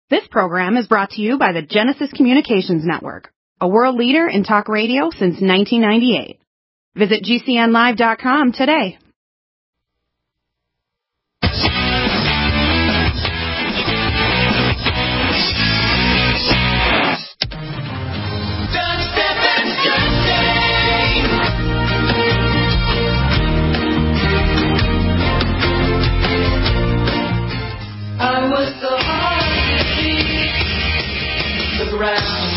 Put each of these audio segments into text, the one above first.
This program is brought to you by the Genesis Communications Network, a world leader in talk radio since 1998. Visit GCNlive.com today. I was so hard to see the ground,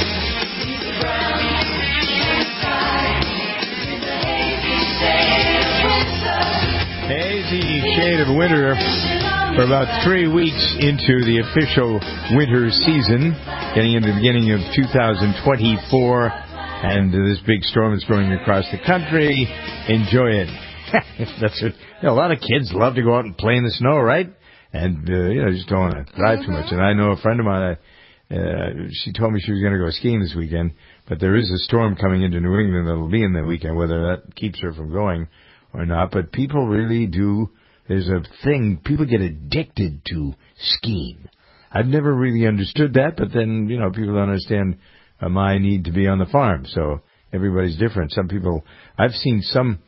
the sky, in the hazy shade of winter. Hazy shade of winter for about 3 weeks into the official winter season, getting into the beginning of 2024, and this big storm is going across the country. Enjoy it. That's it. You know, a lot of kids love to go out and play in the snow, right? And, just don't want to drive too much. And I know a friend of mine, she told me she was going to go skiing this weekend, but there is a storm coming into New England that will be in that weekend, whether that keeps her from going or not. But people really do, there's a thing, people get addicted to skiing. I've never really understood that, but then, people don't understand my need to be on the farm. So everybody's different. Some people, I've seen some,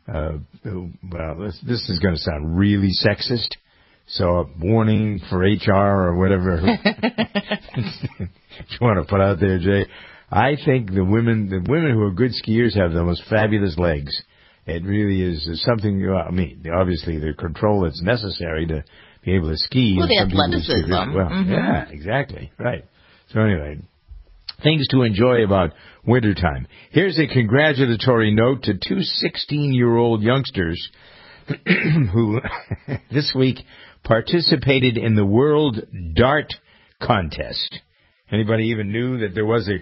this is going to sound really sexist. So a warning for HR or whatever you want to put out there, Jay. I think the women who are good skiers have the most fabulous legs. It really is something, obviously the control that's necessary to be able to ski. Well, the athleticism. Well, yeah, exactly. Right. So anyway, things to enjoy about wintertime. Here's a congratulatory note to two 16-year-old youngsters who this week participated in the World Dart Contest. Anybody even knew that there was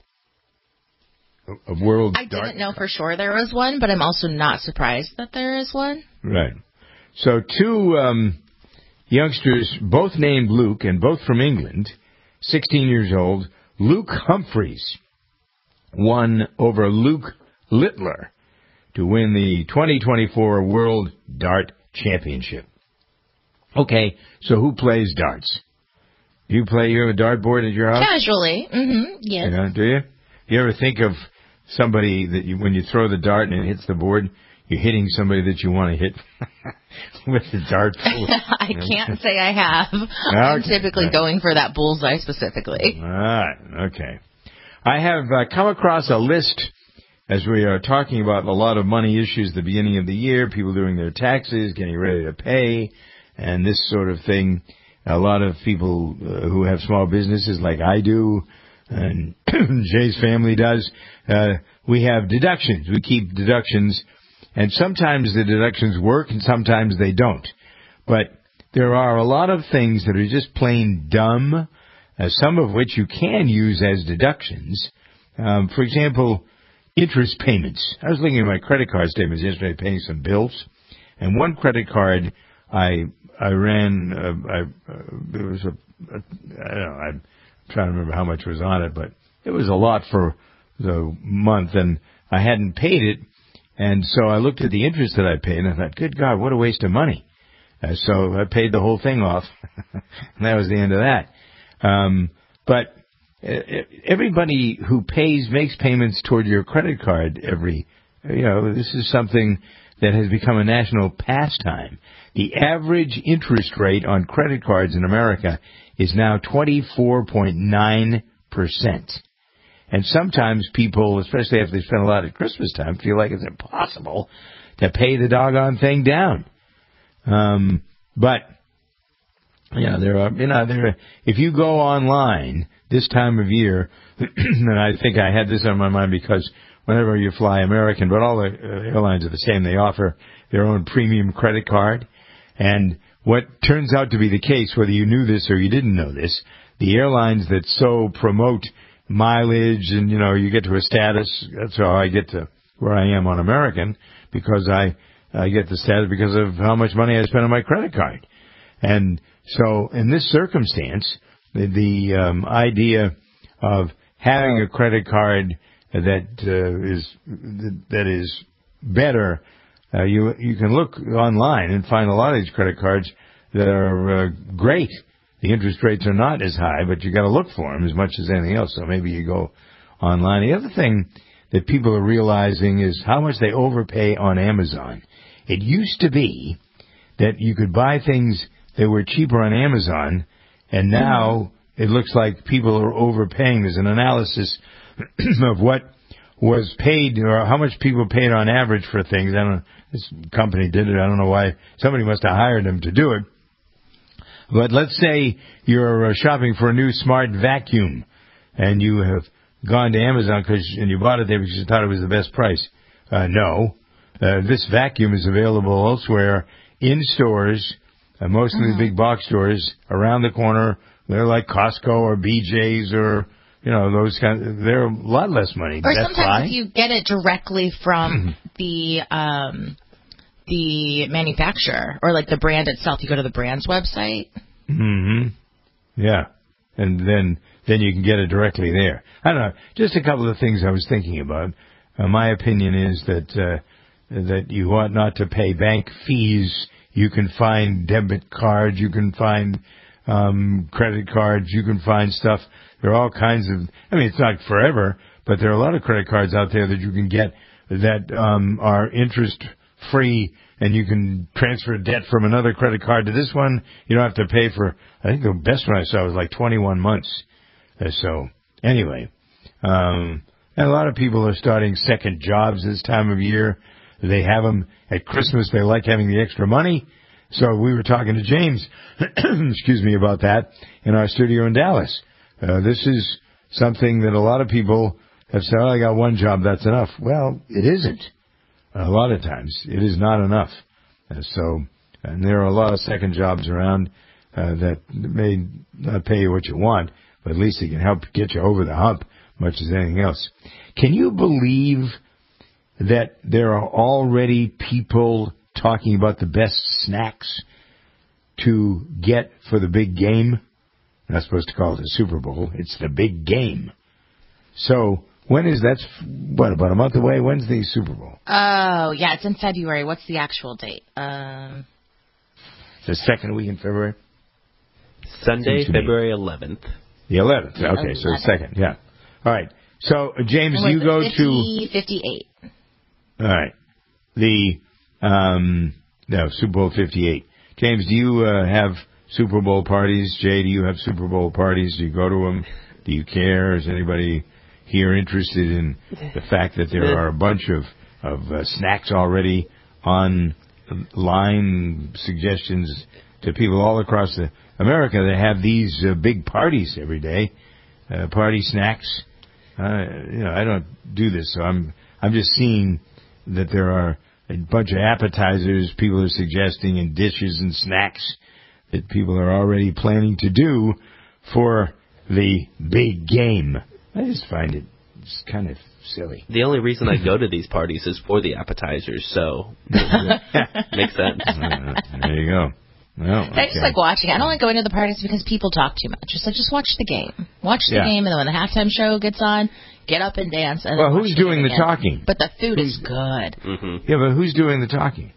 a World Dart? I didn't know for sure there was one, but I'm also not surprised that there is one. Right. So two youngsters, both named Luke and both from England, 16 years old. Luke Humphreys won over Luke Littler to win the 2024 World Dart Championship. Okay, so who plays darts? You have a dartboard at your house? Casually, yes. Do you? You ever think of somebody that when you throw the dart and it hits the board, you're hitting somebody that you want to hit with the dart? I can't say I have. Okay. I'm typically going for that bullseye specifically. All right, okay. I have come across a list as we are talking about a lot of money issues at the beginning of the year, people doing their taxes, getting ready to pay, and this sort of thing. A lot of people who have small businesses like I do, and Jay's family does, we have deductions. We keep deductions, and sometimes the deductions work and sometimes they don't. But there are a lot of things that are just plain dumb, some of which you can use as deductions. For example, interest payments. I was looking at my credit card statements yesterday, paying some bills, and one credit card I ran. There was I don't know. I'm trying to remember how much was on it, but it was a lot for the month, and I hadn't paid it, and so I looked at the interest that I paid, and I thought, "Good God, what a waste of money!" So I paid the whole thing off, and that was the end of that. But everybody who makes payments toward your credit card this is something that has become a national pastime. The average interest rate on credit cards in America is now 24.9%. And sometimes people, especially after they spend a lot at Christmas time, feel like it's impossible to pay the doggone thing down. But if you go online this time of year, and I think I had this on my mind because whenever you fly American, but all the airlines are the same, they offer their own premium credit card. And what turns out to be the case, whether you knew this or you didn't know this, the airlines that so promote mileage and, you get to a status, that's how I get to where I am on American, because I get the status because of how much money I spend on my credit card. And so in this circumstance, the idea of having a credit card that is better, you can look online and find a lot of these credit cards that are great the interest rates are not as high, but you got to look for them as much as anything else. So maybe you go online. The other thing that people are realizing is how much they overpay on Amazon. It used to be that you could buy things that were cheaper on Amazon, and now it looks like people are overpaying. There's an analysis of what was paid or how much people paid on average for things. I don't know. This company did it. I don't know why. Somebody must have hired them to do it. But let's say you're shopping for a new smart vacuum, and you have gone to Amazon and you bought it there because you thought it was the best price. No. This vacuum is available elsewhere in stores, mostly the big box stores around the corner. They're like Costco or BJ's or, those kinds. They're a lot less money. Or Best sometimes Buy. if you get it directly from the manufacturer or like the brand itself, you go to the brand's website. Mm-hmm. Yeah. And then you can get it directly there. I don't know. Just a couple of things I was thinking about. My opinion is that you ought not to pay bank fees. You can find debit cards. You can find credit cards. You can find stuff. There are all kinds of. I mean, it's not forever, but there are a lot of credit cards out there that you can get that are interest free, and you can transfer debt from another credit card to this one. You don't have to pay for. I think the best one I saw was like 21 months. So anyway, and a lot of people are starting second jobs this time of year. They have them at Christmas. They like having the extra money. So we were talking to James, excuse me, about that in our studio in Dallas. This is something that a lot of people have said, I got one job, that's enough. Well, it isn't. A lot of times, it is not enough. And there are a lot of second jobs around that may not pay you what you want, but at least it can help get you over the hump, much as anything else. Can you believe that there are already people talking about the best snacks to get for the big game? I'm not supposed to call it a Super Bowl. It's the big game. So when is that? What, about a month away? When's the Super Bowl? Oh, yeah, it's in February. What's the actual date? The second week in February? Sunday, February 11th. The 11th. Okay, so the second. Yeah. All right. So, James, you go to 58. All right. Super Bowl 58. James, do you have Super Bowl parties? Jay, do you have Super Bowl parties? Do you go to them? Do you care? Is anybody here interested in the fact that there are a bunch of snacks already online, suggestions to people all across America that have these big parties every day, party snacks? I don't do this, so I'm just seeing that there are a bunch of appetizers people are suggesting and dishes and snacks that people are already planning to do for the big game. I just find it's kind of silly. The only reason I go to these parties is for the appetizers, so makes sense. There you go. Well, I just like watching. I don't like going to the parties because people talk too much. Just watch the game. Watch the game, and then when the halftime show gets on, get up and dance. And well, who's doing the talking? But the food is good. Mm-hmm. Yeah, but who's doing the talking?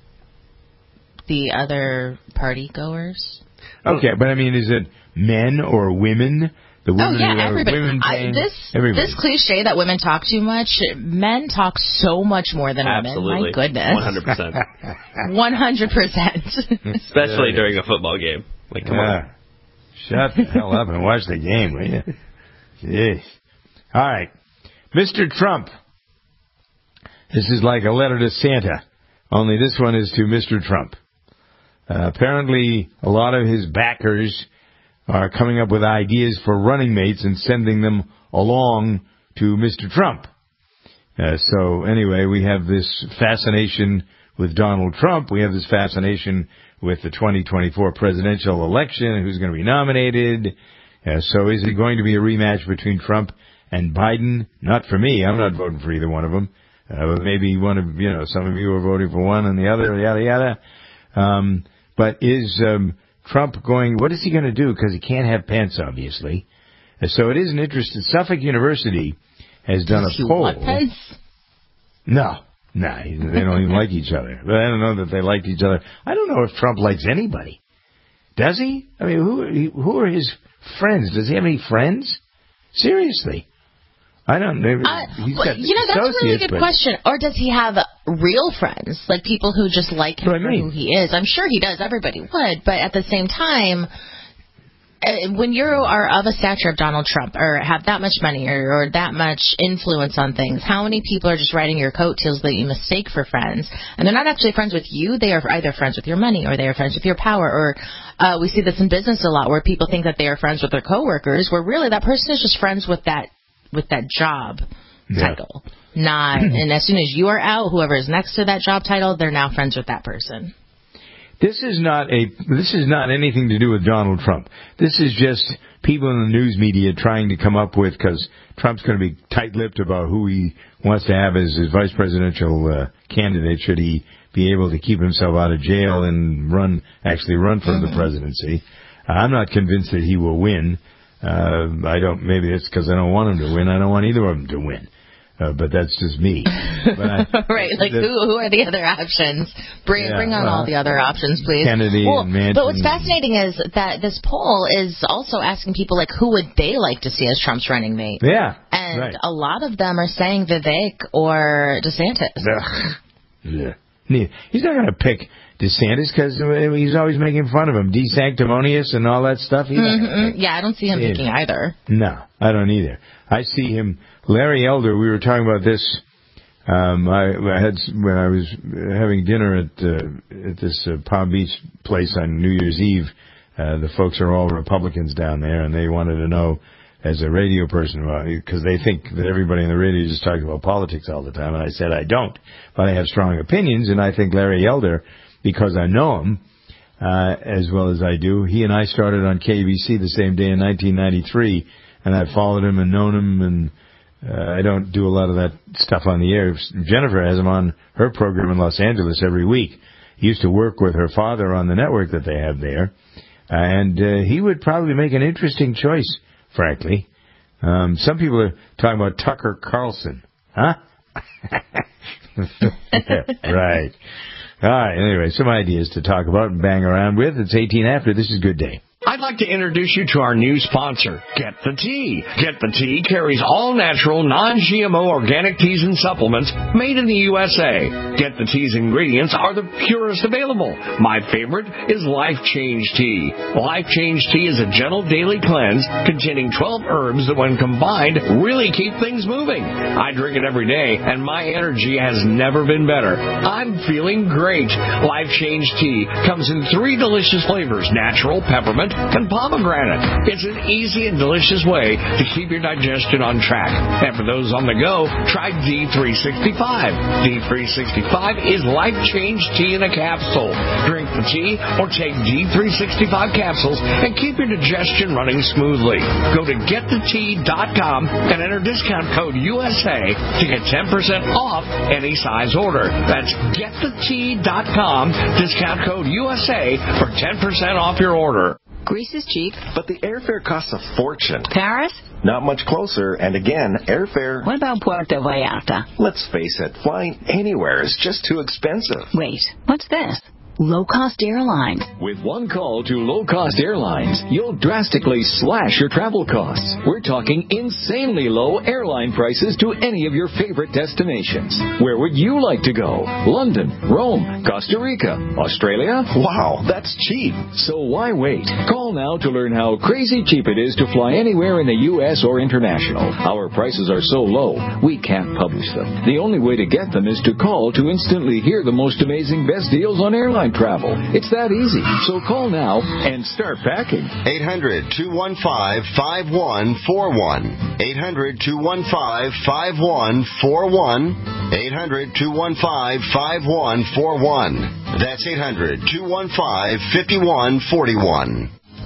The other party goers. Okay, but I mean, is it men or women? The women everybody. Women this cliche that women talk too much, men talk so much more than Absolutely. women. My goodness. 100%. 100%. Especially during a football game. Like, come on. Shut the hell up and watch the game, will you? Jeez. All right. Mr. Trump. This is like a letter to Santa, only this one is to Mr. Trump. Apparently, a lot of his backers are coming up with ideas for running mates and sending them along to Mr. Trump. So anyway, we have this fascination with Donald Trump. We have this fascination with the 2024 presidential election, who's going to be nominated. So is it going to be a rematch between Trump and Biden? Not for me. I'm not voting for either one of them. But maybe one of, some of you are voting for one and the other, yada, yada. But is Trump going, what is he going to do? Because he can't have pants, obviously. So it is an interest. Suffolk University has done a poll. Want pants? No, they don't even like each other. But I don't know that they liked each other. I don't know if Trump likes anybody. Does he? I mean, who are his friends? Does he have any friends? Seriously. I don't know. He's got that's a really good question. Or does he have real friends, like people who just like him for who he is? I'm sure he does. Everybody would. But at the same time, when you are of a stature of Donald Trump or have that much money or that much influence on things, how many people are just riding your coattails that you mistake for friends? And they're not actually friends with you. They are either friends with your money or they are friends with your power. Or we see this in business a lot where people think that they are friends with their coworkers, where really that person is just friends with that job title. And as soon as you are out, whoever is next to that job title, they're now friends with that person. This is not anything to do with Donald Trump. This is just people in the news media trying to come up with, because Trump's going to be tight-lipped about who he wants to have as his vice presidential candidate should he be able to keep himself out of jail and run for the presidency. I'm not convinced that he will win. Maybe it's because I don't want him to win. I don't want either of them to win. But that's just me. Right, who are the other options? Bring on all the other options, please. Kennedy and Manchin. But what's fascinating is that this poll is also asking people, who would they like to see as Trump's running mate? Yeah. And a lot of them are saying Vivek or DeSantis. Yeah. He's not going to pick DeSantis because he's always making fun of him. De-sanctimonious and all that stuff. Yeah, I don't see him picking either. No, I don't either. I see him. Larry Elder, we were talking about this. I had when I was having dinner at this Palm Beach place on New Year's Eve. The folks are all Republicans down there, and they wanted to know, as a radio person, because they think that everybody in the radio just talks about politics all the time. And I said I don't, but I have strong opinions, and I think Larry Elder, because I know him as well as I do. He and I started on KBC the same day in 1993, and I've followed him and known him, and I don't do a lot of that stuff on the air. Jennifer has him on her program in Los Angeles every week. He used to work with her father on the network that they have there, and he would probably make an interesting choice, frankly. Some people are talking about Tucker Carlson. Huh? Right. All right, anyway, some ideas to talk about and bang around with. It's 18 after. This is Good Day. I'd like to introduce you to our new sponsor, Get the Tea. Get the Tea carries all-natural, non-GMO organic teas and supplements made in the USA. Get the Tea's ingredients are the purest available. My favorite is Life Change Tea. Life Change Tea is a gentle daily cleanse containing 12 herbs that, when combined, really keep things moving. I drink it every day, and my energy has never been better. I'm feeling great. Life Change Tea comes in 3 delicious flavors: natural, peppermint, and pomegranate. It's an easy and delicious way to keep your digestion on track. And for those on the go, try D365. D365 is Life Change Tea in a capsule. Drink the tea or take D365 capsules and keep your digestion running smoothly. Go to getthetea.com and enter discount code USA to get 10% off any size order. That's getthetea.com, discount code USA for 10% off your order. Greece is cheap. But the airfare costs a fortune. Paris? Not much closer, and again, airfare... What about Puerto Vallarta? Let's face it, flying anywhere is just too expensive. Wait, what's this? Low-Cost Airlines. With one call to Low-Cost Airlines, you'll drastically slash your travel costs. We're talking insanely low airline prices to any of your favorite destinations. Where would you like to go? London, Rome, Costa Rica, Australia? Wow, that's cheap. So why wait? Call now to learn how crazy cheap it is to fly anywhere in the U.S. or international. Our prices are so low, we can't publish them. The only way to get them is to call to instantly hear the most amazing best deals on airline travel. It's that easy. So call now and start packing. 800-215-5141. 800-215-5141. 800-215-5141. That's 800-215-5141.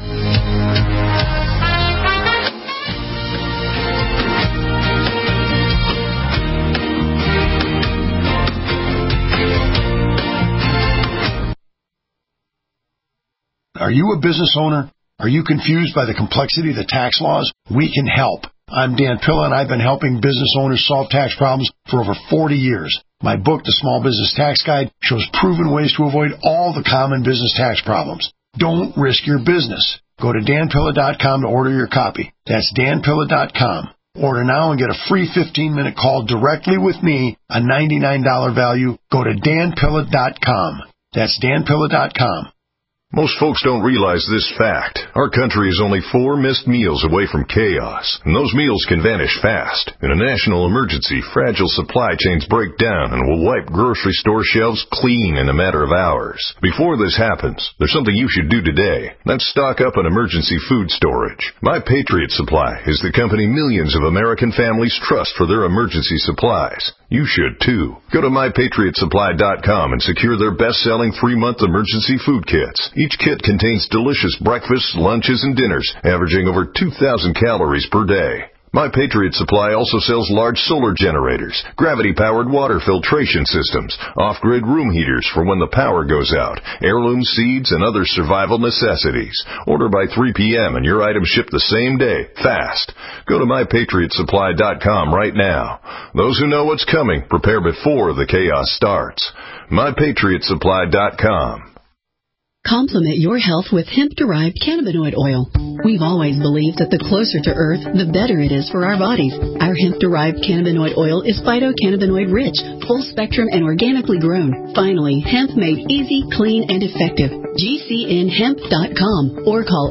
Are you a business owner? Are you confused by the complexity of the tax laws? We can help. I'm Dan Pilla, and I've been helping business owners solve tax problems for over 40 years. My book, The Small Business Tax Guide, shows proven ways to avoid all the common business tax problems. Don't risk your business. Go to danpilla.com to order your copy. That's danpilla.com. Order now and get a free 15-minute call directly with me, a $99 value. Go to danpilla.com. That's danpilla.com. Most folks don't realize this fact. Our country is only 4 missed meals away from chaos, and those meals can vanish fast. In a national emergency, fragile supply chains break down and will wipe grocery store shelves clean in a matter of hours. Before this happens, there's something you should do today. That's stock up on emergency food storage. My Patriot Supply is the company millions of American families trust for their emergency supplies. You should, too. Go to MyPatriotSupply.com and secure their best-selling 3-month emergency food kits. Each kit contains delicious breakfasts, lunches, and dinners, averaging over 2,000 calories per day. My Patriot Supply also sells large solar generators, gravity-powered water filtration systems, off-grid room heaters for when the power goes out, heirloom seeds, and other survival necessities. Order by 3 p.m. and your items ship the same day, fast. Go to MyPatriotSupply.com right now. Those who know what's coming prepare before the chaos starts. MyPatriotSupply.com. Complement your health with hemp-derived cannabinoid oil. We've always believed that the closer to Earth, the better it is for our bodies. Our hemp-derived cannabinoid oil is phytocannabinoid-rich, full-spectrum, and organically grown. Finally, hemp made easy, clean, and effective. GCNhemp.com or call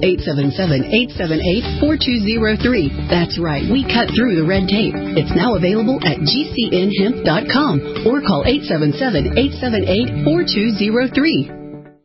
877-878-4203. That's right, we cut through the red tape. It's now available at GCNhemp.com or call 877-878-4203.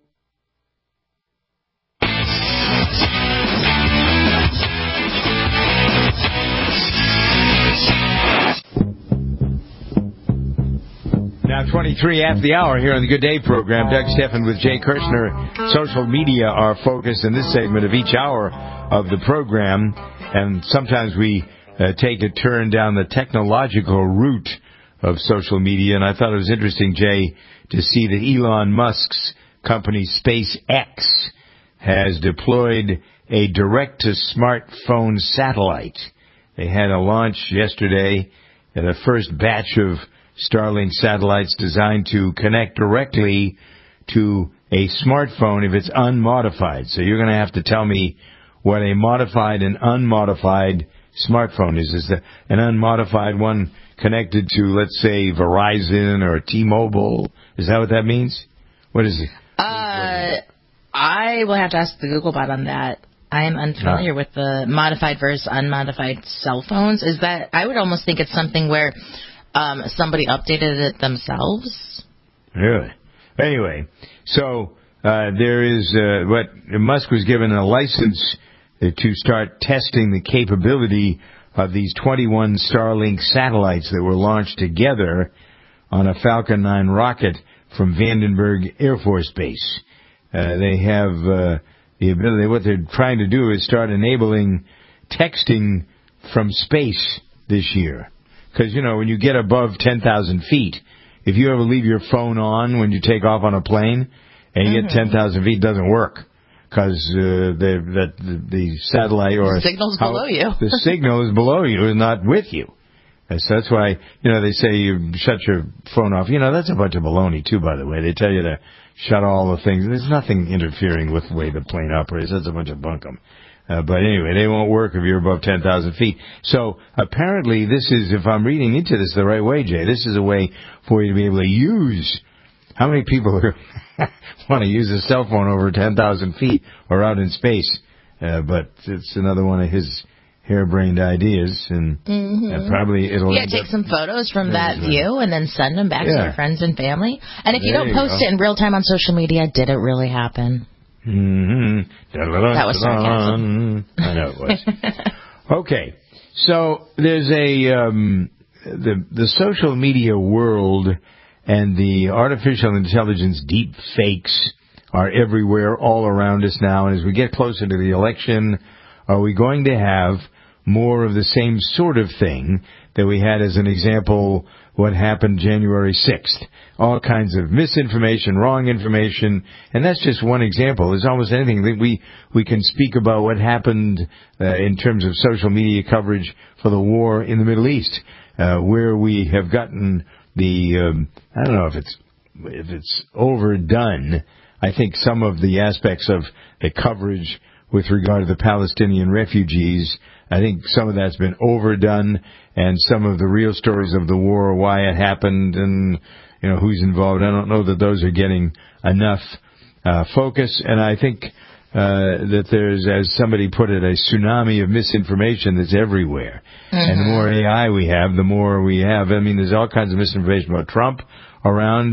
Now 23 after the hour here on the Good Day program. Doug Stephan with Jay Kirshner. Social media are focused in this segment of each hour of the program, and sometimes we take a turn down the technological route of social media. And I thought it was interesting, Jay, to see that Elon Musk's company SpaceX has deployed a direct-to-smartphone satellite. They had a launch yesterday at a first batch of Starlink satellites designed to connect directly to a smartphone if it's unmodified. So you're going to have to tell me what a modified and unmodified smartphone is. Is an unmodified one connected to, let's say, Verizon or T-Mobile? Is that what that means? What is it? I will have to ask the Google bot on that. I am unfamiliar with the modified versus unmodified cell phones. Is that? I would almost think it's something where somebody updated it themselves. Really? Anyway, so there is what Musk was given a license to start testing the capability of these 21 Starlink satellites that were launched together on a Falcon 9 rocket from Vandenberg Air Force Base. They have the ability. What they're trying to do is start enabling texting from space this year. Because, you know, when you get above 10,000 feet, if you ever leave your phone on when you take off on a plane and you get 10,000 feet, it doesn't work. Because the satellite or... The signal's below you. The signal is below you and not with you. And so that's why, you know, they say you shut your phone off. You know, that's a bunch of baloney, too, by the way. They tell you to shut all the things. There's nothing interfering with the way the plane operates. That's a bunch of bunkum. But anyway, they won't work if you're above 10,000 feet. So apparently this is, if I'm reading into this the right way, Jay, this is a way for you to be able to use. How many people want to use a cell phone over 10,000 feet or out in space? But it's another one of his harebrained ideas, and probably it'll... Yeah, take some photos from that view and then send them back to your friends and family. And if you don't post it in real time on social media, did it really happen? That was sarcasm. I know it was. Okay, so there's the social media world and the artificial intelligence deep fakes are everywhere, all around us now. And as we get closer to the election, are we going to have more of the same sort of thing that we had, as an example, what happened January 6th? All kinds of misinformation, wrong information, and that's just one example. There's almost anything that we can speak about what happened in terms of social media coverage for the war in the Middle East, where we have gotten the I don't know if it's overdone. I think some of the aspects of the coverage with regard to the Palestinian refugees, I think some of that's been overdone, and some of the real stories of the war, why it happened, and who's involved, I don't know that those are getting enough focus. And I think that there's, as somebody put it, a tsunami of misinformation that's everywhere. Mm-hmm. And the more AI we have, the more we have. I mean, there's all kinds of misinformation about Trump around,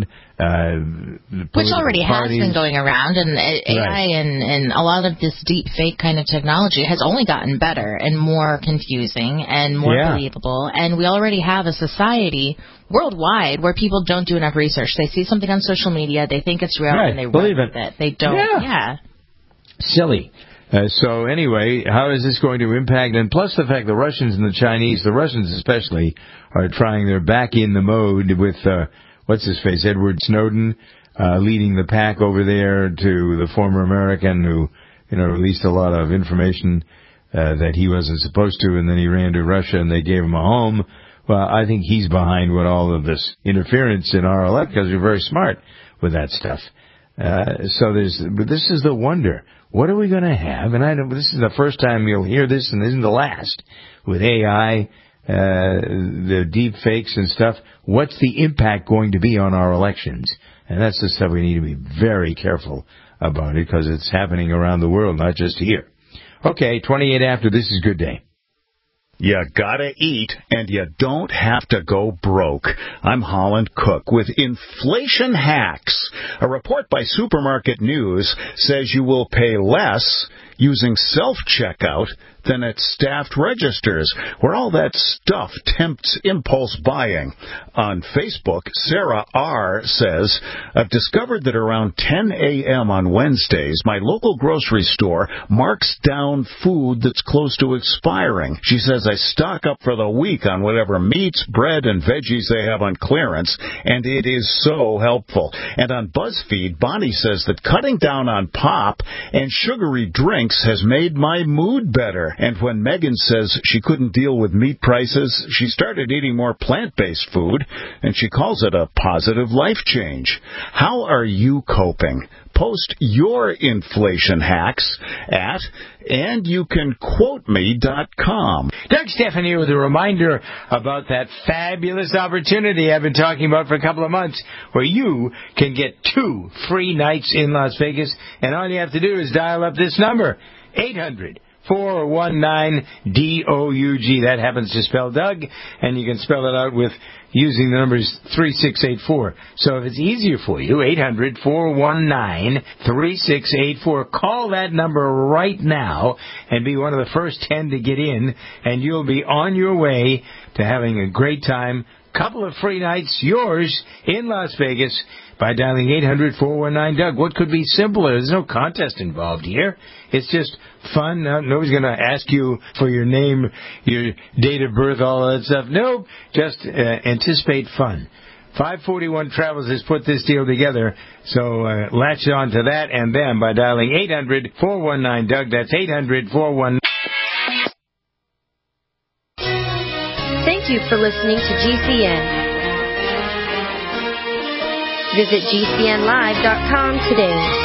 which already has been going around, and AI and a lot of this deep fake kind of technology has only gotten better and more confusing and more believable. And we already have a society worldwide where people don't do enough research. They see something on social media, they think it's real, and they run with it. They don't. Silly. So anyway, how is this going to impact? And plus the fact the Russians and the Chinese, the Russians especially, are trying their back in the mode with what's his face, Edward Snowden, leading the pack over there to the former American who, released a lot of information that he wasn't supposed to, and then he ran to Russia and they gave him a home. Well, I think he's behind what all of this interference in our election, because you're very smart with that stuff. But this is the wonder. What are we going to have? And this is the first time you'll hear this, and this isn't the last, with AI, the deep fakes and stuff. What's the impact going to be on our elections? And that's the stuff we need to be very careful about, it, because it's happening around the world, not just here. Okay, 28 after. This is Good Day. You gotta eat, and you don't have to go broke. I'm Holland Cook with Inflation Hacks. A report by Supermarket News says you will pay less using self-checkout than at staffed registers, where all that stuff tempts impulse buying. On Facebook, Sarah R. says, I've discovered that around 10 a.m. on Wednesdays, my local grocery store marks down food that's close to expiring. She says I stock up for the week on whatever meats, bread, and veggies they have on clearance, and it is so helpful. And on BuzzFeed, Bonnie says that cutting down on pop and sugary drinks has made my mood better. And when Megan says she couldn't deal with meat prices, she started eating more plant-based food, and she calls it a positive life change. How are you coping? Post your inflation hacks at andyoucanquoteme.com. Doug Stephan here with a reminder about that fabulous opportunity I've been talking about for a couple of months, where you can get 2 free nights in Las Vegas, and all you have to do is dial up this number, 800-419-DOUG. That happens to spell Doug, and you can spell it out with using the numbers 3684. So if it's easier for you, 800-419-3684. Call that number right now and be one of the first 10 to get in, and you'll be on your way to having a great time. Couple of free nights, yours in Las Vegas, by dialing 800-419-DOUG. What could be simpler? There's no contest involved here. It's just fun. Nobody's going to ask you for your name, your date of birth, all that stuff. Nope. Just anticipate fun. 541 Travels has put this deal together, so latch on to that and them by dialing 800-419-DOUG. That's 800-419. Thank you for listening to GCN. Visit GCNlive.com today.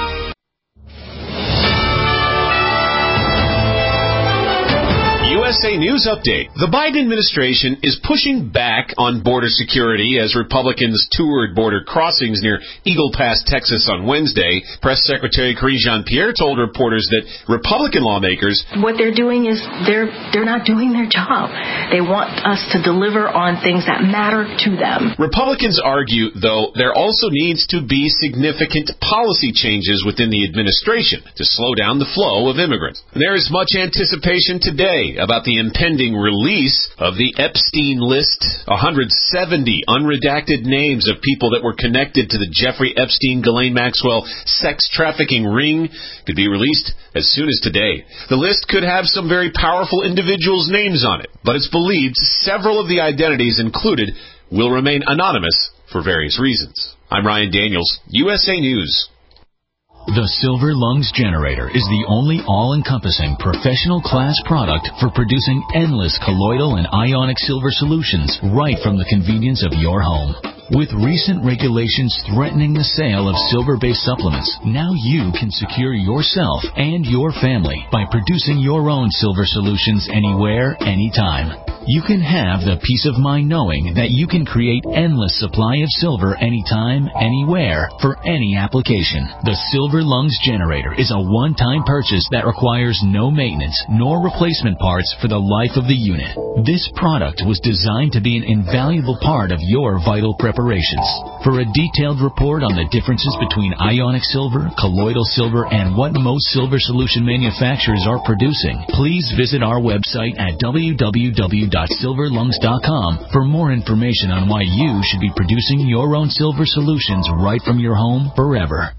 USA News Update. The Biden administration is pushing back on border security as Republicans toured border crossings near Eagle Pass, Texas on Wednesday. Press Secretary Karine Jean-Pierre told reporters that Republican lawmakers... What they're doing is they're not doing their job. They want us to deliver on things that matter to them. Republicans argue, though, there also needs to be significant policy changes within the administration to slow down the flow of immigrants. There is much anticipation today about the impending release of the Epstein list. 170 unredacted names of people that were connected to the Jeffrey Epstein, Ghislaine Maxwell sex trafficking ring could be released as soon as today. The list could have some very powerful individuals' names on it, but it's believed several of the identities included will remain anonymous for various reasons. I'm Ryan Daniels, USA News. The Silver Lungs Generator is the only all-encompassing professional-class product for producing endless colloidal and ionic silver solutions right from the convenience of your home. With recent regulations threatening the sale of silver-based supplements, now you can secure yourself and your family by producing your own silver solutions anywhere, anytime. You can have the peace of mind knowing that you can create endless supply of silver anytime, anywhere, for any application. The Silver Lungs Generator is a one-time purchase that requires no maintenance nor replacement parts for the life of the unit. This product was designed to be an invaluable part of your vital preparations. For a detailed report on the differences between ionic silver, colloidal silver, and what most silver solution manufacturers are producing, please visit our website at www.silverlungs.com for more information on why you should be producing your own silver solutions right from your home forever.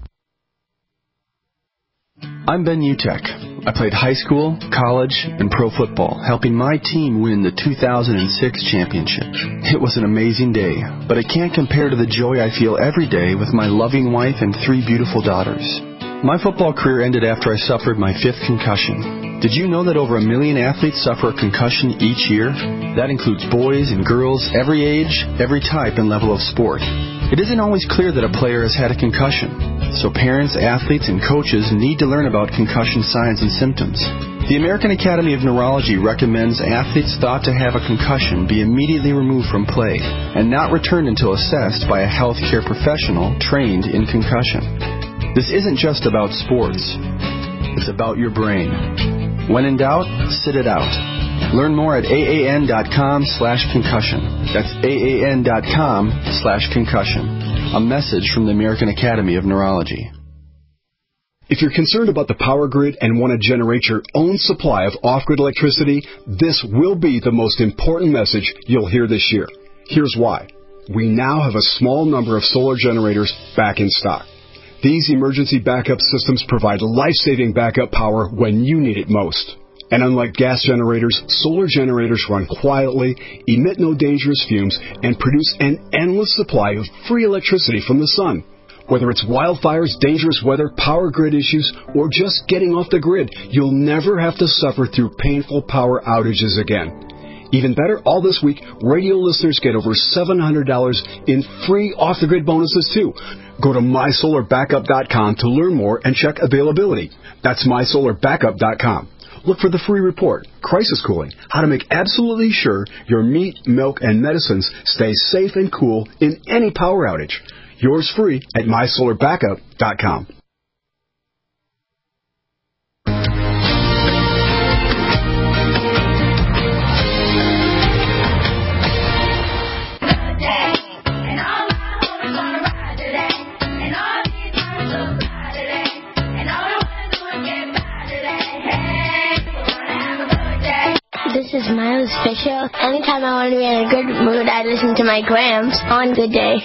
I'm Ben Utek. I played high school, college, and pro football, helping my team win the 2006 championship. It was an amazing day, but it can't compare to the joy I feel every day with my loving wife and 3 beautiful daughters. My football career ended after I suffered my 5th concussion. Did you know that over 1 million athletes suffer a concussion each year? That includes boys and girls, every age, every type and level of sport. It isn't always clear that a player has had a concussion, so parents, athletes, and coaches need to learn about concussion signs and symptoms. The American Academy of Neurology recommends athletes thought to have a concussion be immediately removed from play and not returned until assessed by a healthcare professional trained in concussion. This isn't just about sports. It's about your brain. When in doubt, sit it out. Learn more at AAN.com/concussion. That's AAN.com/concussion. A message from the American Academy of Neurology. If you're concerned about the power grid and want to generate your own supply of off-grid electricity, this will be the most important message you'll hear this year. Here's why. We now have a small number of solar generators back in stock. These emergency backup systems provide life-saving backup power when you need it most. And unlike gas generators, solar generators run quietly, emit no dangerous fumes, and produce an endless supply of free electricity from the sun. Whether it's wildfires, dangerous weather, power grid issues, or just getting off the grid, you'll never have to suffer through painful power outages again. Even better, all this week, radio listeners get over $700 in free off-the-grid bonuses, too. Go to mysolarbackup.com to learn more and check availability. That's mysolarbackup.com. Look for the free report, Crisis Cooling, how to make absolutely sure your meat, milk, and medicines stay safe and cool in any power outage. Yours free at mysolarbackup.com. This is Miles Fisher. Anytime I want to be in a good mood, I listen to my Grams on Good Day.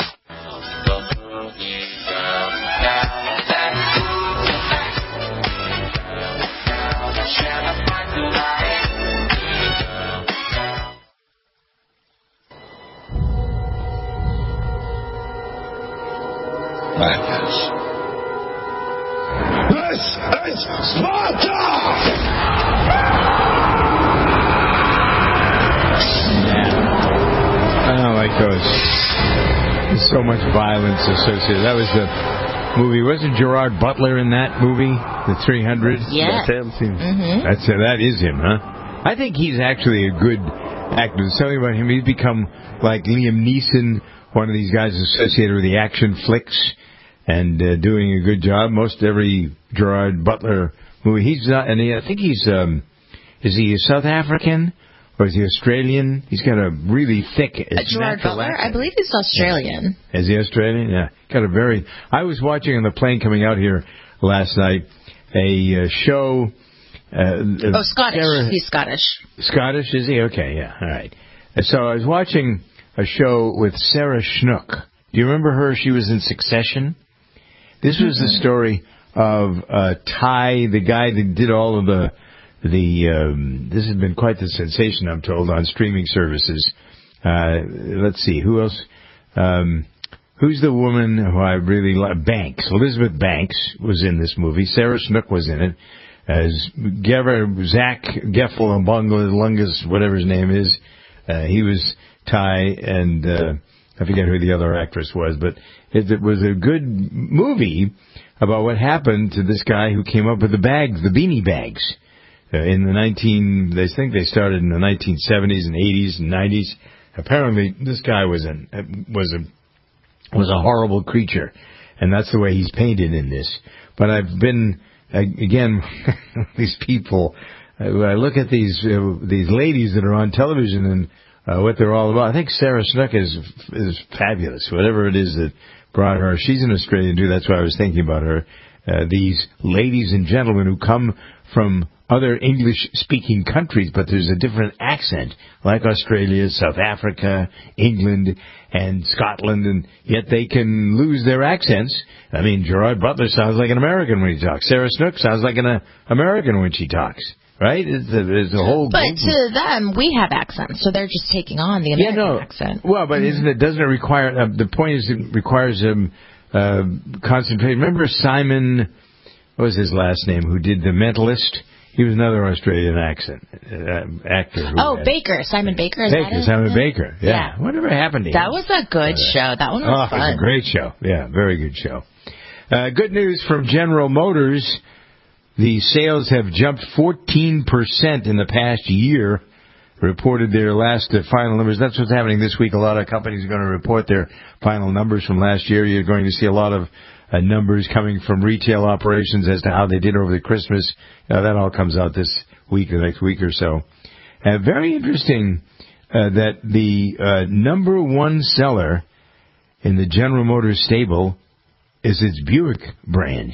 Madness. This is Sparta! I don't like those. There's so much violence associated. That was the movie. Wasn't Gerard Butler in that movie, The 300? Yeah. That's him. Mm-hmm. That is him, huh? I think he's actually a good actor. There's something about him. He's become like Liam Neeson, one of these guys associated with the action flicks, and doing a good job. Most every Gerard Butler movie. He's not, and I think he's, is he South African? Or is he Australian? He's got a really thick... Gerard Butler? Accent. I believe he's Australian. Yeah. Is he Australian? Yeah. Got a very... I was watching on the plane coming out here last night a show... Scottish. He's Scottish. Scottish, is he? Okay, yeah. All right. And so I was watching a show with Sarah Schnook. Do you remember her? She was in Succession. This was the story of Ty, the guy that did all of this has been quite the sensation, I'm told, on streaming services. Let's see, who else? Who's the woman who I really like? Banks. Elizabeth Banks was in this movie. Sarah Schnook was in it. As Zach Geffel, whatever his name is, he was Ty, and I forget who the other actress was, but it was a good movie about what happened to this guy who came up with the bags, the beanie bags. In the they think they started in the 1970s and 80s and 90s. Apparently, this guy was a horrible creature, and that's the way he's painted in this. But I've been, again, these people, I look at these ladies that are on television and what they're all about. I think Sarah Snook is fabulous. Whatever it is that brought her, she's an Australian too. That's why I was thinking about her. These ladies and gentlemen who come from other English-speaking countries, but there's a different accent, like Australia, South Africa, England, and Scotland, and yet they can lose their accents. I mean, Gerard Butler sounds like an American when he talks. Sarah Snook sounds like an American when she talks. Right? It's a whole. But to them, we have accents, so they're just taking on the American accent. Well, but doesn't it require? The point is, it requires concentration. Remember Simon? What was his last name? Who did The Mentalist? He was another Australian actor. Baker. Simon Baker. Is that it? Simon Baker. Yeah. Whatever happened to him? That was a good show. That one was fun. It was a great show. Yeah, very good show. Good news from General Motors. The sales have jumped 14% in the past year, reported their last final numbers. That's what's happening this week. A lot of companies are going to report their final numbers from last year. You're going to see a lot of numbers coming from retail operations as to how they did over the Christmas. That all comes out this week or next week or so. Very interesting that the number one seller in the General Motors stable is its Buick brand.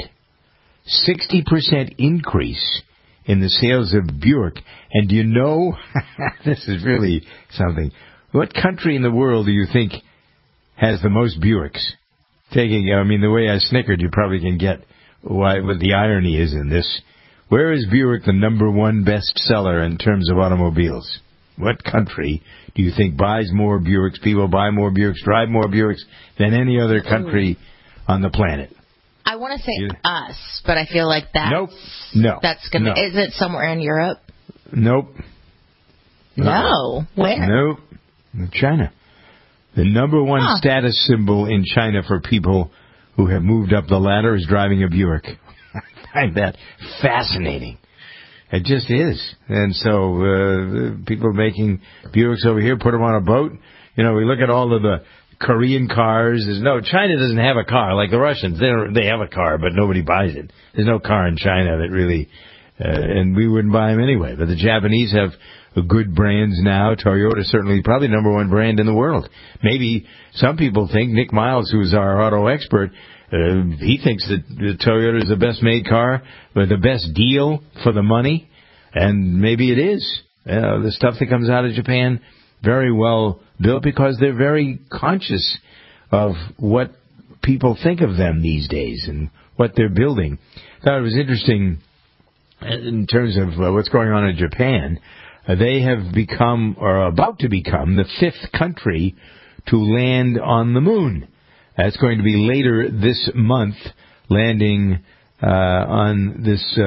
60% increase in the sales of Buick. And do you know, this is really something, what country in the world do you think has the most Buicks? The way I snickered, you probably can get what the irony is in this. Where is Buick the number one best seller in terms of automobiles? What country do you think buys more Buicks, people buy more Buicks, drive more Buicks than any other country on the planet? I want to say us, but I feel like that's... Nope. No. That's gonna. No. Is it somewhere in Europe? Nope. No. Where? Nope. China. The number one status symbol in China for people who have moved up the ladder is driving a Buick. I find that fascinating. It just is. And so people making Buicks over here, put them on a boat. We look at all of the Korean cars. China doesn't have a car like the Russians. They have a car, but nobody buys it. There's no car in China that really, and we wouldn't buy them anyway. But the Japanese have good brands now. Toyota certainly probably number one brand in the world. Maybe some people think, Nick Miles, who's our auto expert, he thinks that the Toyota is the best made car, but the best deal for the money, and maybe it is. The stuff that comes out of Japan, very well built because they're very conscious of what people think of them these days and what they're building. I thought it was interesting in terms of what's going on in Japan. They have become, or are about to become, the 5th country to land on the moon. That's going to be later this month, landing on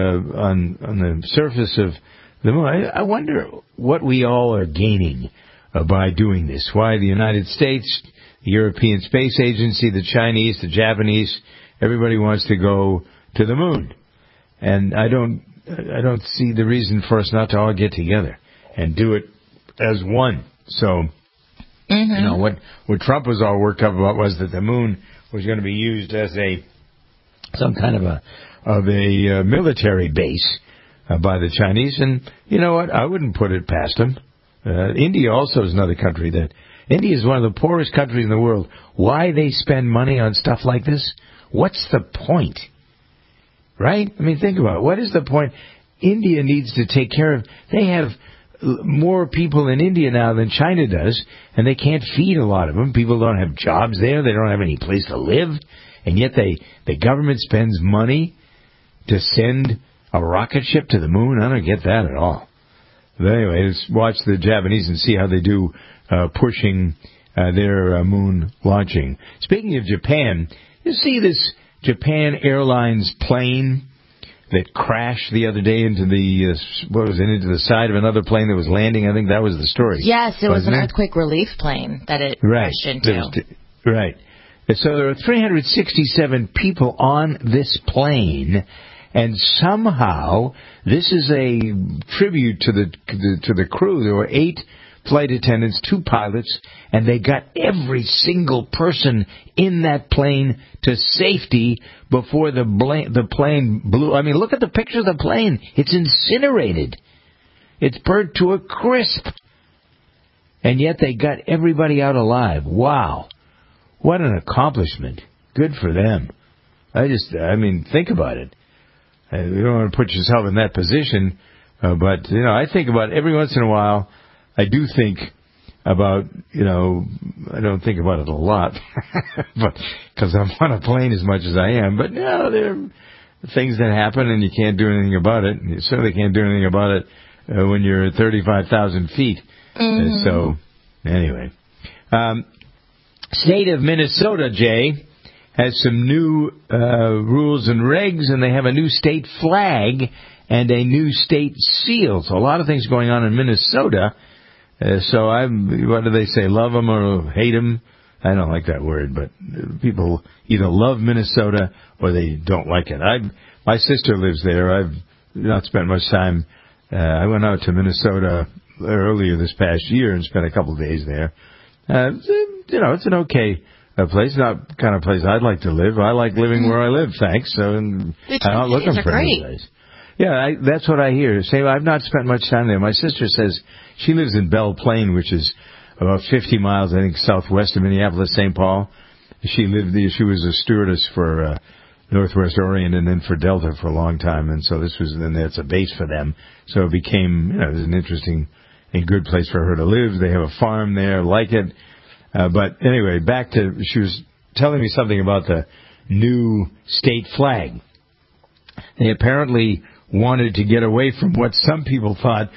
the surface of the moon. I wonder what we all are gaining by doing this. Why the United States, the European Space Agency, the Chinese, the Japanese, everybody wants to go to the moon. And I don't see the reason for us not to all get together and do it as one. So, what Trump was all worked up about was that the moon was going to be used as some kind of a military base by the Chinese. And you know what? I wouldn't put it past them. India also is another country that... India is one of the poorest countries in the world. Why they spend money on stuff like this? What's the point? Right? Think about it. What is the point? India needs to take care of... They have more people in India now than China does, and they can't feed a lot of them. People don't have jobs there. They don't have any place to live. And yet the government spends money to send a rocket ship to the moon. I don't get that at all. But anyway, let's watch the Japanese and see how they do pushing their moon launching. Speaking of Japan, you see this Japan Airlines plane that crashed the other day into the into the side of another plane that was landing. I think that was the story. Yes, it was an earthquake relief plane that it crashed into. Right. And so there are 367 people on this plane, and somehow this is a tribute to the crew. There were 8 flight attendants, 2 pilots, and they got every single person in that plane to safety before the plane blew. I mean, look at the picture of the plane. It's incinerated. It's burnt to a crisp. And yet they got everybody out alive. Wow. What an accomplishment. Good for them. Think about it. You don't want to put yourself in that position, but, I think about every once in a while, I do think about, I don't think about it a lot, but because I'm on a plane as much as I am, but, there are things that happen and you can't do anything about it. You certainly can't do anything about it when you're at 35,000 feet. Mm-hmm. So, anyway. State of Minnesota, Jay, has some new rules and regs, and they have a new state flag and a new state seal. So a lot of things going on in Minnesota. What do they say, love them or hate them? I don't like that word, but people either love Minnesota or they don't like it. My sister lives there. I've not spent much time. I went out to Minnesota earlier this past year and spent a couple of days there. It's an okay place, not the kind of place I'd like to live. I like living where I live, thanks. So I'm not looking for any place. Yeah, that's what I hear. I've not spent much time there. My sister says she lives in Belle Plaine, which is about 50 miles, I think, southwest of Minneapolis, St. Paul. She was a stewardess for Northwest Orient and then for Delta for a long time, and so that's a base for them. So it became, it was an interesting and good place for her to live. They have a farm there, like it. But anyway, she was telling me something about the new state flag. They apparently wanted to get away from what some people thought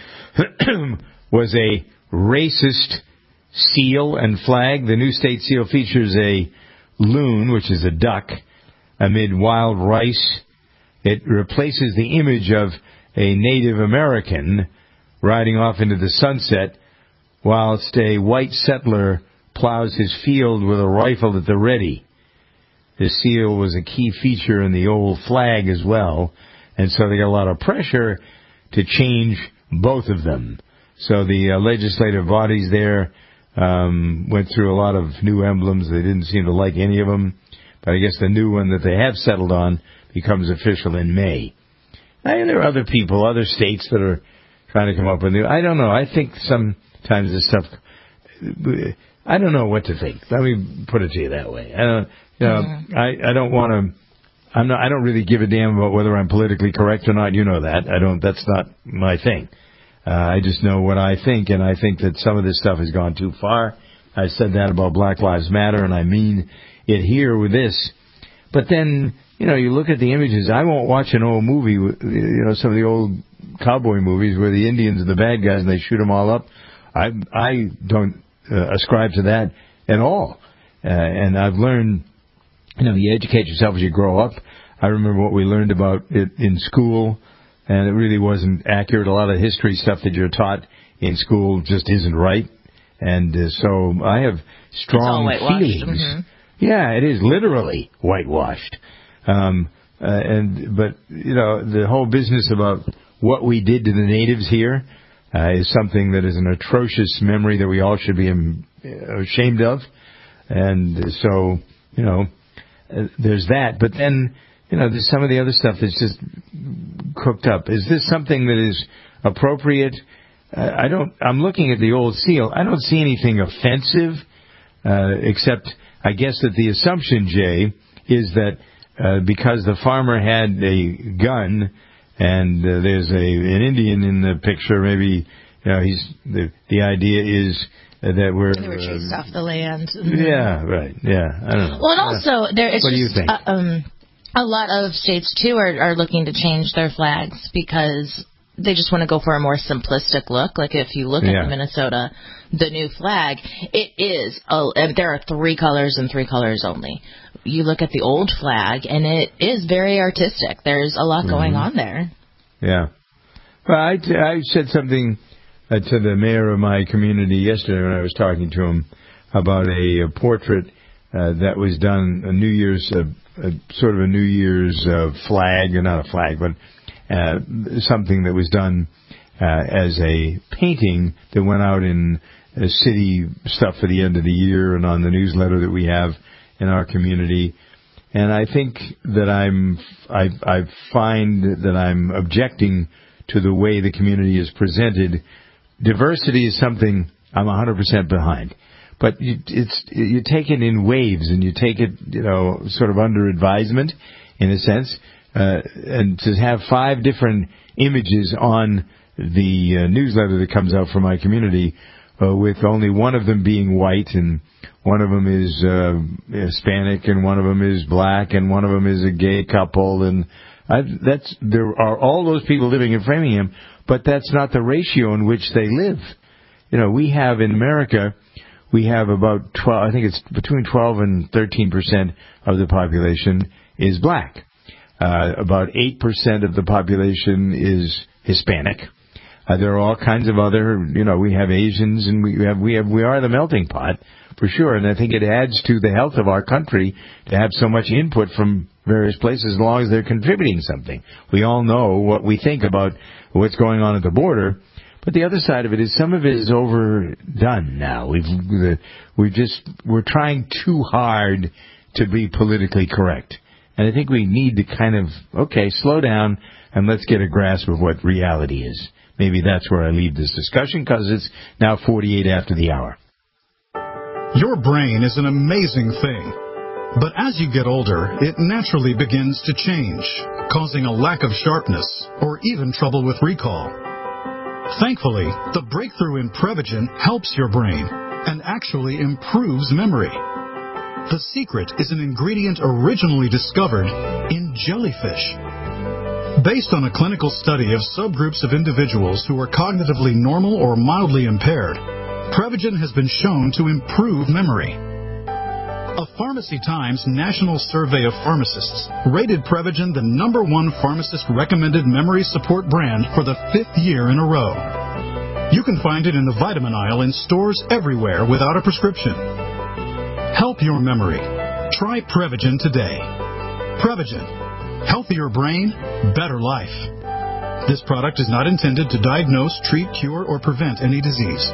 was a racist seal and flag. The new state seal features a loon, which is a duck, amid wild rice. It replaces the image of a Native American riding off into the sunset whilst a white settler plows his field with a rifle at the ready. The seal was a key feature in the old flag as well, and so they got a lot of pressure to change both of them. So the legislative bodies there went through a lot of new emblems. They didn't seem to like any of them, but I guess the new one that they have settled on becomes official in May. And there are other people, other states that are trying to come up with new. I don't know. I think sometimes this stuff. I don't know what to think. Let me put it to you that way. I don't want to. I don't really give a damn about whether I'm politically correct or not. You know that. That's not my thing. I just know what I think, and I think that some of this stuff has gone too far. I said that about Black Lives Matter, and I mean it here with this. But then, you look at the images. I won't watch an old movie, some of the old cowboy movies where the Indians are the bad guys and they shoot them all up. I don't ascribe to that at all. And I've learned, you educate yourself as you grow up. I remember what we learned about it in school, and it really wasn't accurate. A lot of history stuff that you're taught in school just isn't right. And so I have strong feelings. Mm-hmm. Yeah, it is literally whitewashed. But the whole business about what we did to the natives here is something that is an atrocious memory that we all should be ashamed of. And so, there's that. But then, there's some of the other stuff that's just cooked up. Is this something that is appropriate? I'm looking at the old seal. I don't see anything offensive, except I guess that the assumption, Jay, is that because the farmer had a gun and there's an Indian in the picture, maybe the idea is that they were chased off the land. Yeah, right. Yeah, I don't know. Well, and also what do you think? A lot of states too are looking to change their flags because they just want to go for a more simplistic look. Like if you look at Minnesota, the new flag, it is, and there are 3 colors and 3 colors only. you look at the old flag, and it is very artistic. There's a lot going on there. Yeah. Well, I said something to the mayor of my community yesterday when I was talking to him about a portrait that was done, a New Year's, sort of a New Year's flag, or not a flag, but something that was done as a painting that went out in city stuff for the end of the year and on the newsletter that we have in our community. And I think that I find that I'm objecting to the way the community is presented. Diversity is something I'm 100% behind. But you take it in waves, and you take it, sort of under advisement, in a sense. And to have 5 different images on the newsletter that comes out from my community, with only one of them being white, and one of them is Hispanic, and one of them is black, and one of them is a gay couple, and there are all those people living in Framingham, but that's not the ratio in which they live. We have in America, we have about 12, I think it's between 12 and 13% of the population is black. About 8% of the population is Hispanic. There are all kinds of other, we have Asians, and we are the melting pot for sure. And I think it adds to the health of our country to have so much input from various places, as long as they're contributing something. We all know what we think about what's going on at the border. But the other side of it is some of it is overdone now. We're trying too hard to be politically correct. And I think we need to kind of, slow down and let's get a grasp of what reality is. Maybe that's where I leave this discussion, because it's now 48 after the hour. Your brain is an amazing thing. But as you get older, it naturally begins to change, causing a lack of sharpness or even trouble with recall. Thankfully, the breakthrough in Prevagen helps your brain and actually improves memory. The secret is an ingredient originally discovered in jellyfish. Based on a clinical study of subgroups of individuals who are cognitively normal or mildly impaired, Prevagen has been shown to improve memory. A Pharmacy Times national survey of pharmacists rated Prevagen the #1 pharmacist-recommended memory support brand for the 5th year in a row. You can find it in the vitamin aisle in stores everywhere without a prescription. Help your memory. Try Prevagen today. Prevagen. Healthier brain, better life. This product is not intended to diagnose, treat, cure, or prevent any disease.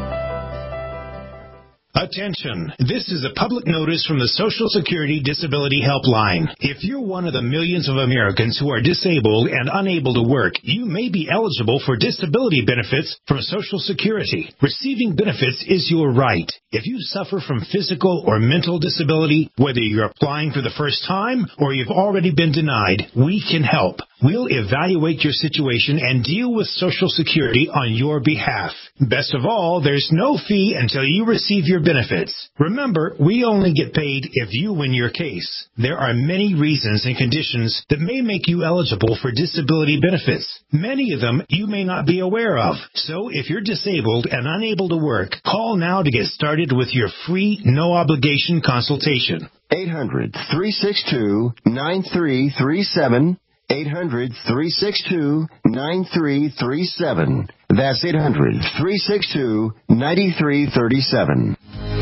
Attention! This is a public notice from the Social Security Disability Helpline. If you're one of the millions of Americans who are disabled and unable to work, you may be eligible for disability benefits from Social Security. Receiving benefits is your right. If you suffer from physical or mental disability, whether you're applying for the first time or you've already been denied, we can help. We'll evaluate your situation and deal with Social Security on your behalf. Best of all, there's no fee until you receive your benefits. Remember, we only get paid if you win your case. There are many reasons and conditions that may make you eligible for disability benefits. Many of them you may not be aware of. So if you're disabled and unable to work, call now to get started with your free, no-obligation consultation. 800-362-9337. 800-362-9337. That's 800-362-9337.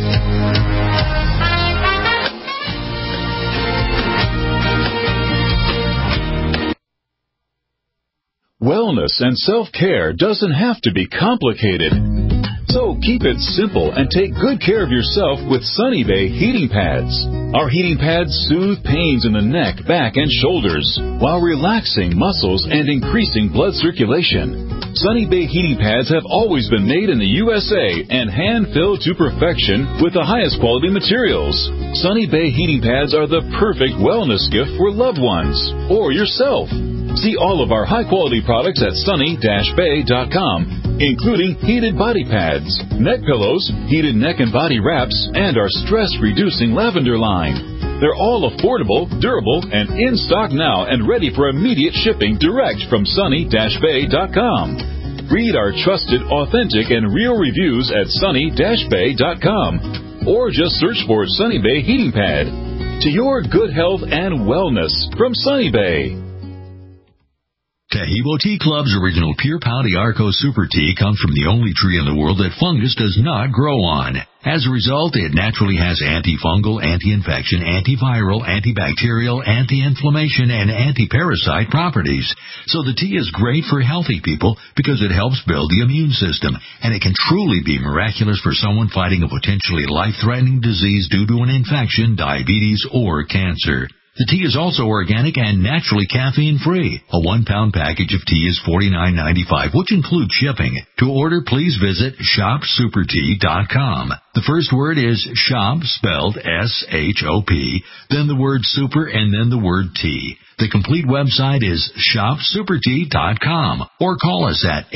Wellness and self-care doesn't have to be complicated. So keep it simple and take good care of yourself with Sunny Bay heating pads. Our heating pads soothe pains in the neck, back, and shoulders while relaxing muscles and increasing blood circulation. Sunny Bay heating pads have always been made in the USA and hand-filled to perfection with the highest quality materials. Sunny Bay heating pads are the perfect wellness gift for loved ones or yourself. See all of our high-quality products at sunny-bay.com, including heated body pads, neck pillows, heated neck and body wraps, and our stress-reducing lavender line. They're all affordable, durable, and in stock now and ready for immediate shipping direct from sunny-bay.com. Read our trusted, authentic, and real reviews at sunny-bay.com, or just search for Sunny Bay Heating Pad. to your good health and wellness from Sunny Bay. Tahibo Tea Club's original Pure Pau Arco Super Tea comes from the only tree in the world that fungus does not grow on. As a result, it naturally has antifungal, anti-infection, antiviral, antibacterial, anti-inflammation, and anti-parasite properties. So the tea is great for healthy people because it helps build the immune system, and it can truly be miraculous for someone fighting a potentially life-threatening disease due to an infection, diabetes, or cancer. The tea is also organic and naturally caffeine-free. A 1-pound package of tea is $49.95, which includes shipping. To order, please visit shopsupertea.com. The first word is shop, spelled S-H-O-P, then the word super, and then the word tea. The complete website is shopsupertea.com, or call us at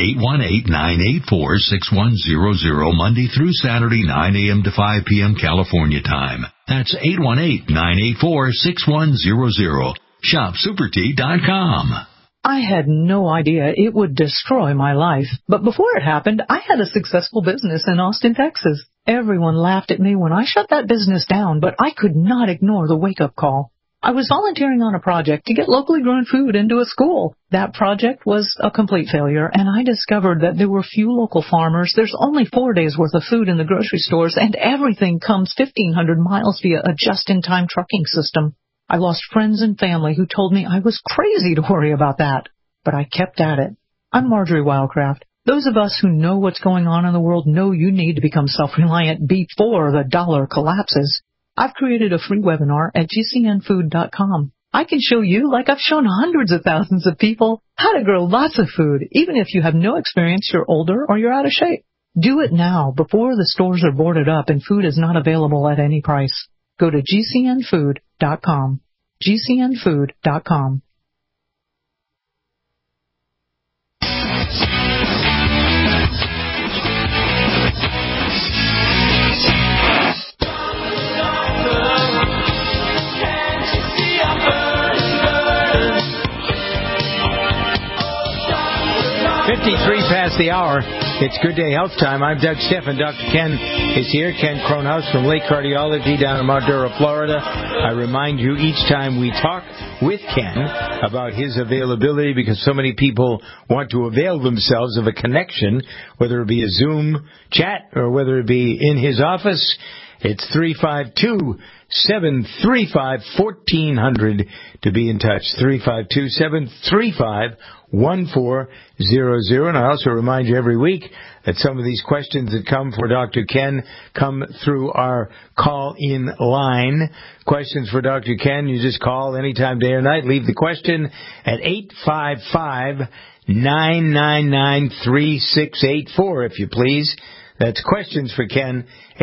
818-984-6100 Monday through Saturday, 9 a.m. to 5 p.m. California time. That's 818-984-6100. shopsupertea.com. I had no idea it would destroy my life. But before it happened, I had a successful business in Austin, Texas. Everyone laughed at me when I shut that business down, but I could not ignore the wake-up call. I was volunteering on a project to get locally grown food into a school. That project was a complete failure, and I discovered that there were few local farmers. There's only 4 days' worth of food in the grocery stores, and everything comes 1,500 miles via a just-in-time trucking system. I lost friends and family who told me I was crazy to worry about that, but I kept at it. I'm Marjorie Wildcraft. Those of us who know what's going on in the world know you need to become self-reliant before the dollar collapses. I've created a free webinar at gcnfood.com. I can show you, like I've shown hundreds of thousands of people, how to grow lots of food, even if you have no experience, you're older, or you're out of shape. Do it now, before the stores are boarded up and food is not available at any price. Go to gcnfood.com. gcnfood.com. Past the hour. It's Good Day Health Time. I'm Doug Stephan. Dr. Ken is here. Ken Kronhaus from Lake Cardiology down in Mildura, Florida. I remind you each time we talk with Ken about his availability, because so many people want to avail themselves of a connection, whether it be a Zoom chat or whether it be in his office. It's 352-735-1400 to be in touch. 352-735-1400. And I also remind you every week that some of these questions that come for Dr. Ken come through our call-in line. Questions for Dr. Ken, you just call anytime, day or night. Leave the question at 855-999-3684, if you please. That's questions for Ken,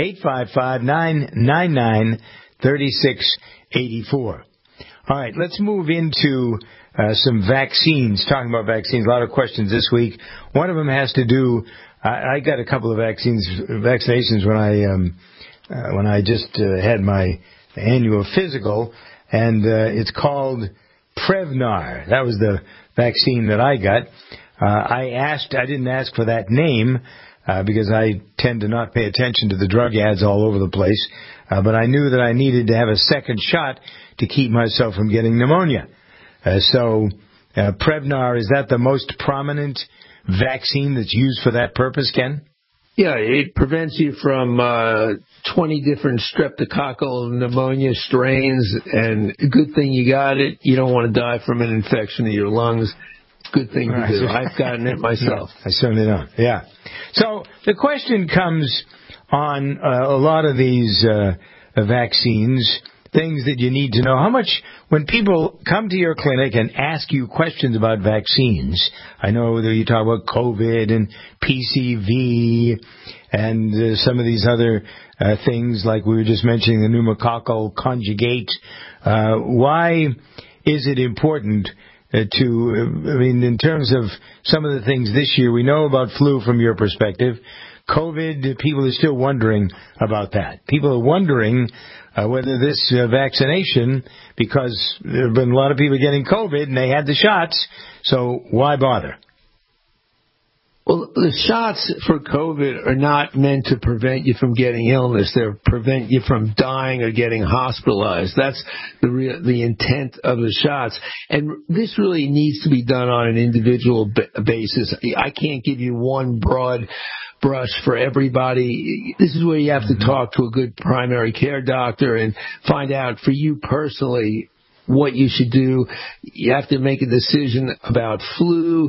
855-999-3684. All right, let's move into some vaccines. Talking about vaccines, a lot of questions this week. One of them has to do, I got a couple of vaccinations when I just had my annual physical, and it's called Prevnar. That was the vaccine that I got. I didn't ask for that name, because I tend to not pay attention to the drug ads all over the place. But I knew that I needed to have a second shot to keep myself from getting pneumonia. So Prevnar, is that the most prominent vaccine that's used for that purpose, Ken? Yeah, it prevents you from 20 different streptococcal pneumonia strains, and good thing you got it. You don't want to die from an infection of your lungs. Good thing to do. I've gotten it myself. I certainly don't. Yeah. So the question comes on a lot of these vaccines, things that you need to know. How much, when people come to your clinic and ask you questions about vaccines, I know that you talk about COVID and PCV and some of these other things, like we were just mentioning, the pneumococcal conjugate. Why is it important in terms of some of the things this year? We know about flu from your perspective. COVID, people are still wondering about that. People are wondering whether this vaccination, because there have been a lot of people getting COVID and they had the shots, so why bother? Well, the shots for COVID are not meant to prevent you from getting illness. They're prevent you from dying or getting hospitalized. That's the intent of the shots. And this really needs to be done on an individual basis. I can't give you one broad brush for everybody. This is where you have to talk to a good primary care doctor and find out for you personally what you should do. You have to make a decision about flu,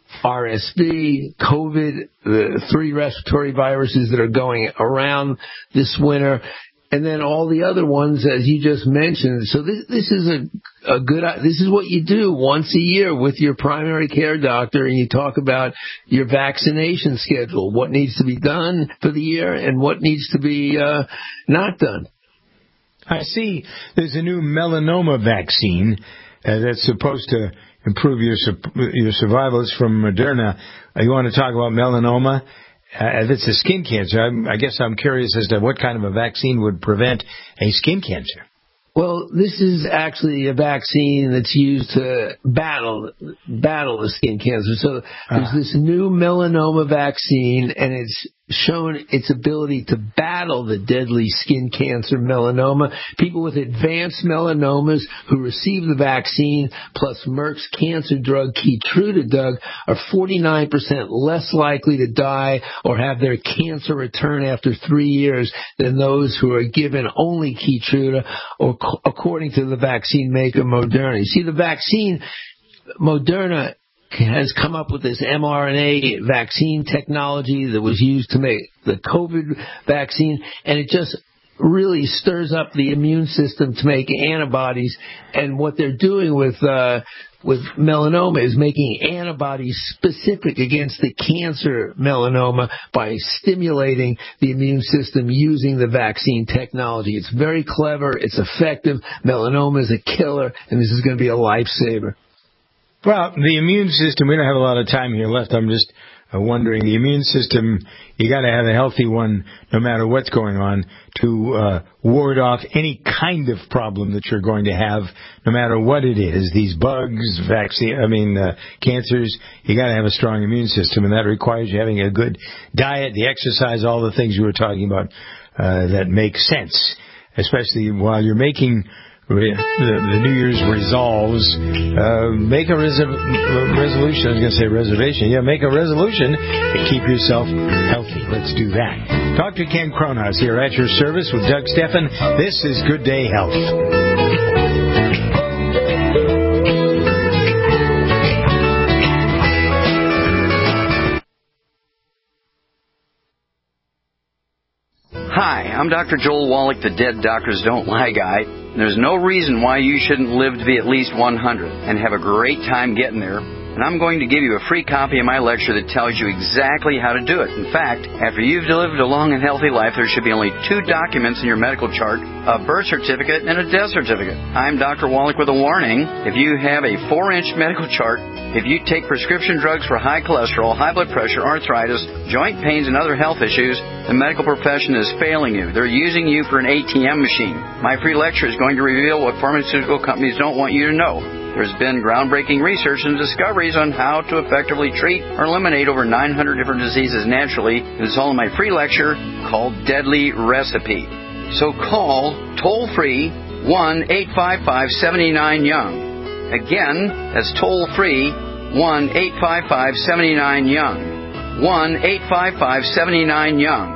RSV, COVID, the 3 respiratory viruses that are going around this winter, and then all the other ones as you just mentioned. So this is a good. This is what you do once a year with your primary care doctor, and you talk about your vaccination schedule, what needs to be done for the year, and what needs to be not done. I see. There's a new melanoma vaccine that's supposed to improve your survival. It's from Moderna. You want to talk about melanoma? If it's a skin cancer, I guess I'm curious as to what kind of a vaccine would prevent a skin cancer. Well, this is actually a vaccine that's used to battle the skin cancer. So there's this new melanoma vaccine, and it's shown its ability to battle the deadly skin cancer melanoma. People with advanced melanomas who receive the vaccine plus Merck's cancer drug Keytruda, Doug, are 49% less likely to die or have their cancer return after 3 years than those who are given only Keytruda, or according to the vaccine maker Moderna. You see, the vaccine, Moderna has come up with this mRNA vaccine technology that was used to make the COVID vaccine, and it just really stirs up the immune system to make antibodies. And what they're doing with melanoma is making antibodies specific against the cancer melanoma by stimulating the immune system using the vaccine technology. It's very clever. It's effective. Melanoma is a killer, and this is going to be a lifesaver. Well, the immune system, we don't have a lot of time here left. I'm just wondering, the immune system, you got to have a healthy one no matter what's going on to ward off any kind of problem that you're going to have, no matter what it is. These bugs, cancers, you got to have a strong immune system, and that requires you having a good diet, the exercise, all the things you were talking about that make sense, especially while you're making the New Year's resolves. Make a resolution. I was going to say reservation. Yeah, make a resolution to keep yourself healthy. Let's do that. Dr. Ken Cronhaus here at your service with Doug Steffen. This is Good Day Health. Hi, I'm Dr. Joel Wallach, the Dead Doctors Don't Lie guy. There's no reason why you shouldn't live to be at least 100 and have a great time getting there. And I'm going to give you a free copy of my lecture that tells you exactly how to do it. In fact, after you've lived a long and healthy life, there should be only 2 documents in your medical chart, a birth certificate and a death certificate. I'm Dr. Wallach with a warning. If you have a 4-inch medical chart, if you take prescription drugs for high cholesterol, high blood pressure, arthritis, joint pains, and other health issues, the medical profession is failing you. They're using you for an ATM machine. My free lecture is going to reveal what pharmaceutical companies don't want you to know. There's been groundbreaking research and discoveries on how to effectively treat or eliminate over 900 different diseases naturally. It's all in my free lecture called Deadly Recipe. So call toll-free 1-855-79-YOUNG. Again, that's toll-free 1-855-79-YOUNG. 1-855-79-YOUNG.